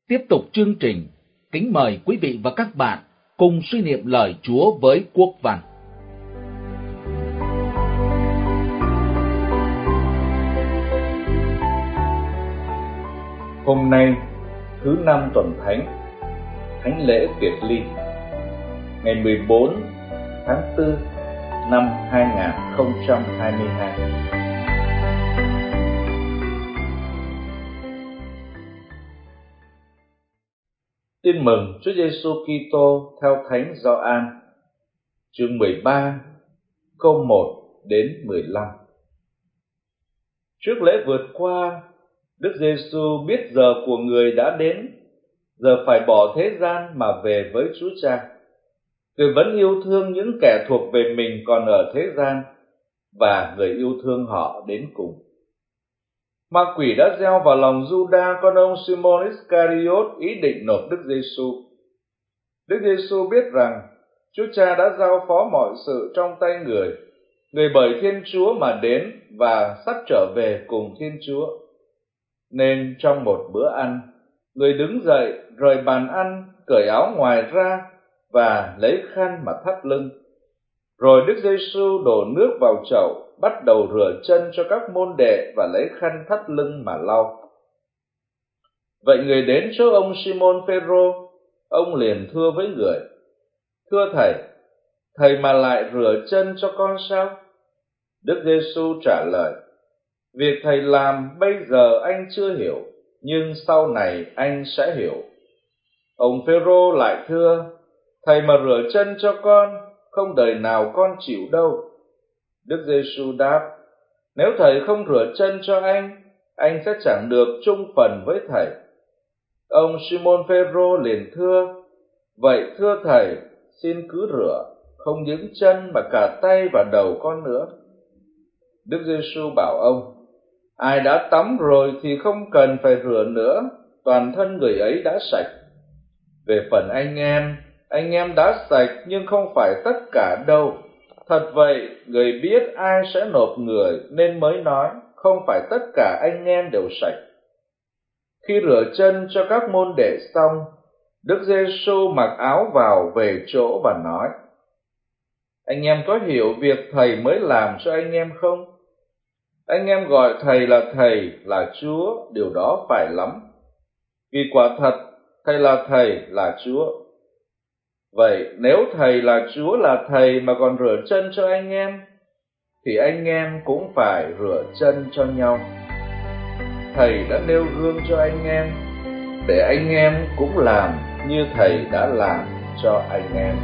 Tiếp tục chương trình, kính mời quý vị và các bạn cùng suy niệm lời Chúa với Quốc Văn. Hôm nay, thứ năm tuần Thánh, Thánh lễ Tiệt Ly, ngày 14 tháng 4 năm 2022. Tin mừng Chúa Giêsu Kitô theo Thánh Gioan, chương 13, câu 1 đến 15. Trước lễ vượt qua, Đức Giêsu biết giờ của người đã đến, giờ phải bỏ thế gian mà về với Chúa Cha. Người vẫn yêu thương những kẻ thuộc về mình còn ở thế gian, và người yêu thương họ đến cùng. Ma quỷ đã gieo vào lòng Giuđa con ông Simon Iscariot ý định nộp Đức Giêsu. Đức Giêsu biết rằng Chúa Cha đã giao phó mọi sự trong tay người bởi Thiên Chúa mà đến và sắp trở về cùng Thiên Chúa. Nên trong một bữa ăn, người đứng dậy, rời bàn ăn, cởi áo ngoài ra và lấy khăn mà thắt lưng. Rồi Đức Giêsu đổ nước vào chậu, bắt đầu rửa chân cho các môn đệ và lấy khăn thắt lưng mà lau. Vậy người đến chỗ ông Simon Phêrô, ông liền thưa với người: "Thưa thầy, thầy mà lại rửa chân cho con sao?" Đức Giêsu trả lời: "Việc thầy làm bây giờ anh chưa hiểu, nhưng sau này anh sẽ hiểu." Ông Phêrô lại thưa: "Thầy mà rửa chân cho con, không đời nào con chịu đâu." Đức Giêsu đáp: "Nếu thầy không rửa chân cho anh sẽ chẳng được chung phần với thầy." Ông Simon Phêrô liền thưa: "Vậy thưa thầy, xin cứ rửa, không những chân mà cả tay và đầu con nữa." Đức Giêsu bảo ông: "Ai đã tắm rồi thì không cần phải rửa nữa, toàn thân người ấy đã sạch. Về phần anh em đã sạch nhưng không phải tất cả đâu. Thật vậy, người biết ai sẽ nộp người nên mới nói, không phải tất cả anh em đều sạch." Khi rửa chân cho các môn đệ xong, Đức Giêsu mặc áo vào về chỗ và nói: "Anh em có hiểu việc thầy mới làm cho anh em không? Anh em gọi thầy, là Chúa, điều đó phải lắm. Vì quả thật, thầy là Chúa. Vậy nếu thầy là Chúa là thầy mà còn rửa chân cho anh em, thì anh em cũng phải rửa chân cho nhau. Thầy đã nêu gương cho anh em, để anh em cũng làm như thầy đã làm cho anh em."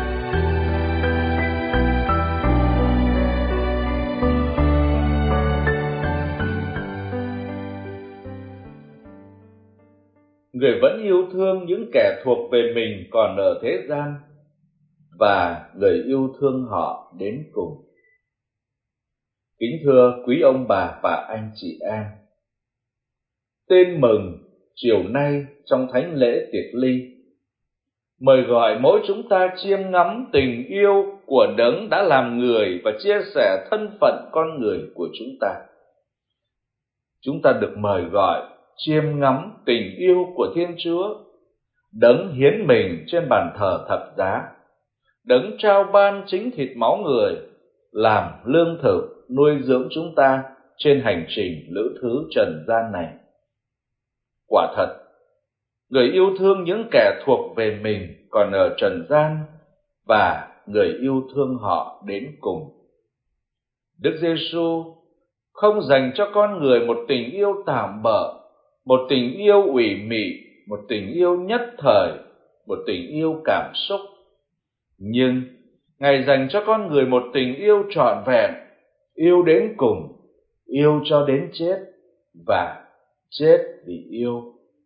Người vẫn yêu thương những kẻ thuộc về mình còn ở thế gian, và người yêu thương họ đến cùng. Kính thưa quý ông bà và anh chị em, Tin mừng chiều nay trong Thánh lễ Tiệt Ly mời gọi mỗi chúng ta chiêm ngắm tình yêu của Đấng đã làm người và chia sẻ thân phận con người của chúng ta. Chúng ta được mời gọi chiêm ngắm tình yêu của Thiên Chúa, Đấng hiến mình trên bàn thờ thập giá, Đấng trao ban chính thịt máu người làm lương thực nuôi dưỡng chúng ta trên hành trình lữ thứ trần gian này. Quả thật, người yêu thương những kẻ thuộc về mình còn ở trần gian, và người yêu thương họ đến cùng. Đức Giêsu không dành cho con người một tình yêu tạm bợ, một tình yêu ủy mị, một tình yêu nhất thời, một tình yêu cảm xúc. Nhưng Ngài dành cho con người một tình yêu trọn vẹn, yêu đến cùng, yêu cho đến chết, và chết vì yêu.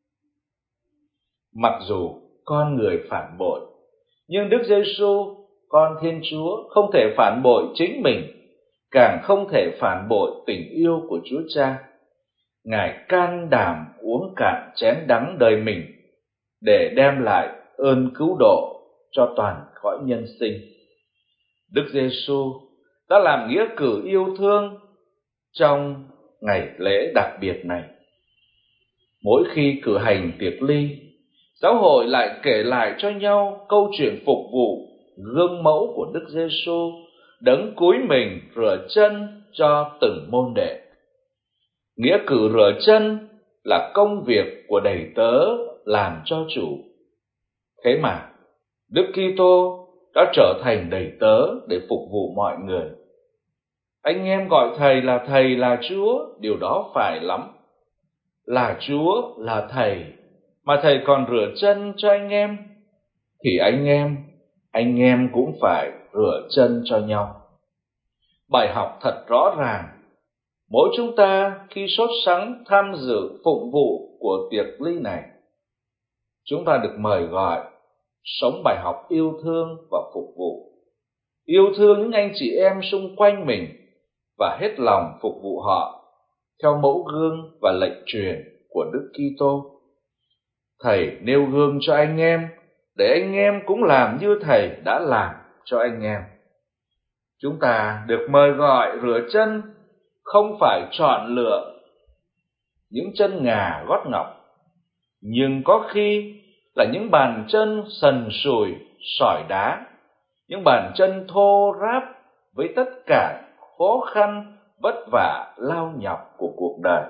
Mặc dù con người phản bội, nhưng Đức Giêsu, con Thiên Chúa, không thể phản bội chính mình, càng không thể phản bội tình yêu của Chúa Cha. Ngài can đảm uống cạn chén đắng đời mình để đem lại ơn cứu độ cho toàn cõi nhân sinh. Đức Giêsu đã làm nghĩa cử yêu thương trong ngày lễ đặc biệt này. Mỗi khi cử hành tiệc ly, giáo hội lại kể lại cho nhau câu chuyện phục vụ gương mẫu của Đức Giêsu, đấng cúi mình rửa chân cho từng môn đệ. Nghĩa cử rửa chân là công việc của đầy tớ làm cho chủ. Thế mà Đức Kitô đã trở thành đầy tớ để phục vụ mọi người. Anh em gọi Thầy là Chúa, điều đó phải lắm. Là Chúa, là Thầy, mà Thầy còn rửa chân cho anh em, thì anh em cũng phải rửa chân cho nhau. Bài học thật rõ ràng. Mỗi chúng ta khi sốt sắng tham dự phụng vụ của tiệc ly này, chúng ta được mời gọi sống bài học yêu thương và phục vụ. Yêu thương những anh chị em xung quanh mình và hết lòng phục vụ họ theo mẫu gương và lệnh truyền của Đức Kitô. Thầy nêu gương cho anh em để anh em cũng làm như Thầy đã làm cho anh em. Chúng ta được mời gọi rửa chân, không phải chọn lựa những chân ngà gót ngọc, nhưng có khi là những bàn chân sần sùi, sỏi đá, những bàn chân thô ráp với tất cả khó khăn, vất vả, lao nhọc của cuộc đời.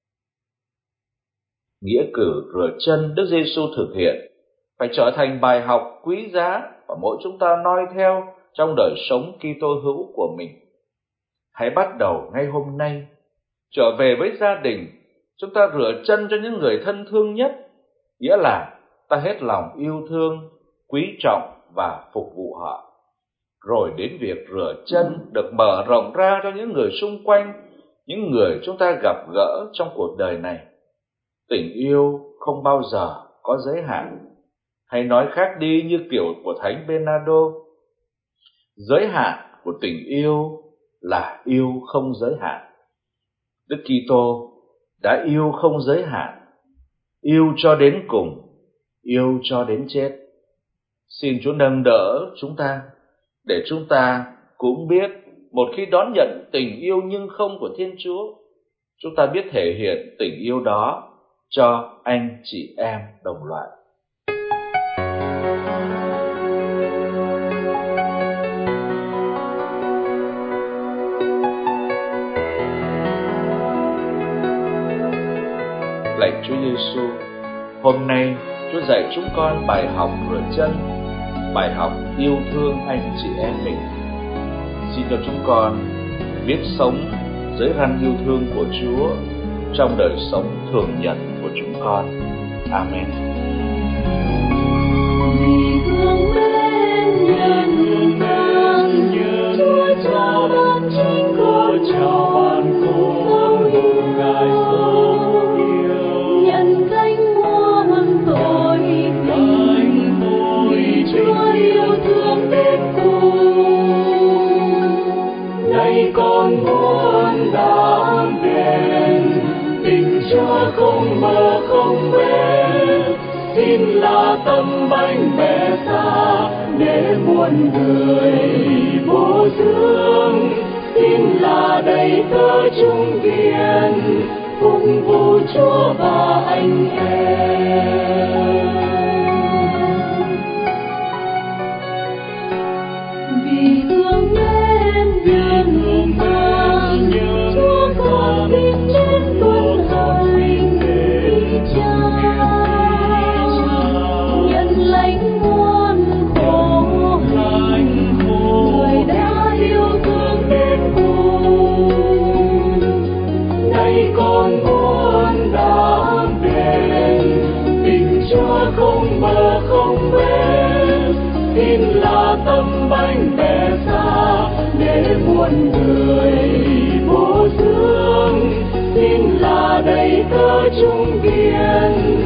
Nghĩa cử rửa chân Đức Giêsu thực hiện phải trở thành bài học quý giá và mỗi chúng ta noi theo trong đời sống Kitô hữu của mình. Hãy bắt đầu ngay hôm nay, trở về với gia đình, chúng ta rửa chân cho những người thân thương nhất, nghĩa là ta hết lòng yêu thương, quý trọng và phục vụ họ. Rồi đến việc rửa chân được mở rộng ra cho những người xung quanh, những người chúng ta gặp gỡ trong cuộc đời này. Tình yêu không bao giờ có giới hạn. Hay nói khác đi như kiểu của Thánh Bernardo, giới hạn của tình yêu là yêu không giới hạn. Đức Kitô đã yêu không giới hạn, yêu cho đến cùng, yêu cho đến chết. Xin Chúa nâng đỡ chúng ta, để chúng ta cũng biết một khi đón nhận tình yêu nhưng không của Thiên Chúa, chúng ta biết thể hiện tình yêu đó cho anh chị em đồng loại. Lạy Chúa Giêsu, hôm nay Chúa dạy chúng con bài học rửa chân, bài học yêu thương anh chị em mình. Xin cho chúng con biết sống dưới răn yêu thương của Chúa trong đời sống thường nhật của chúng con. Amen. Vì thương mến nhân gian, Chúa cha ban chính của tròn cùng Ngài sống yêu, nhận gánh muôn tội tình, vì Chúa yêu thương đến cùng. Nay con muốn đam đền tình Chúa không bờ không bến, xin là tâm bánh mẹ xa để muôn người bố dưỡng, xin là đầy tớ trung kiên phục vụ Chúa và anh em. Vì thương mến nhân gian, Chúa con xin đến tuân hành vì Cha, nhận lãnh muôn khổ hình, người đã yêu thương đến cùng. Nay con muốn đam đền tình Chúa không bờ không bến, xin là tâm bánh mẹ xa để muôn người bố dưỡng, xin là đầy tớ trung kiên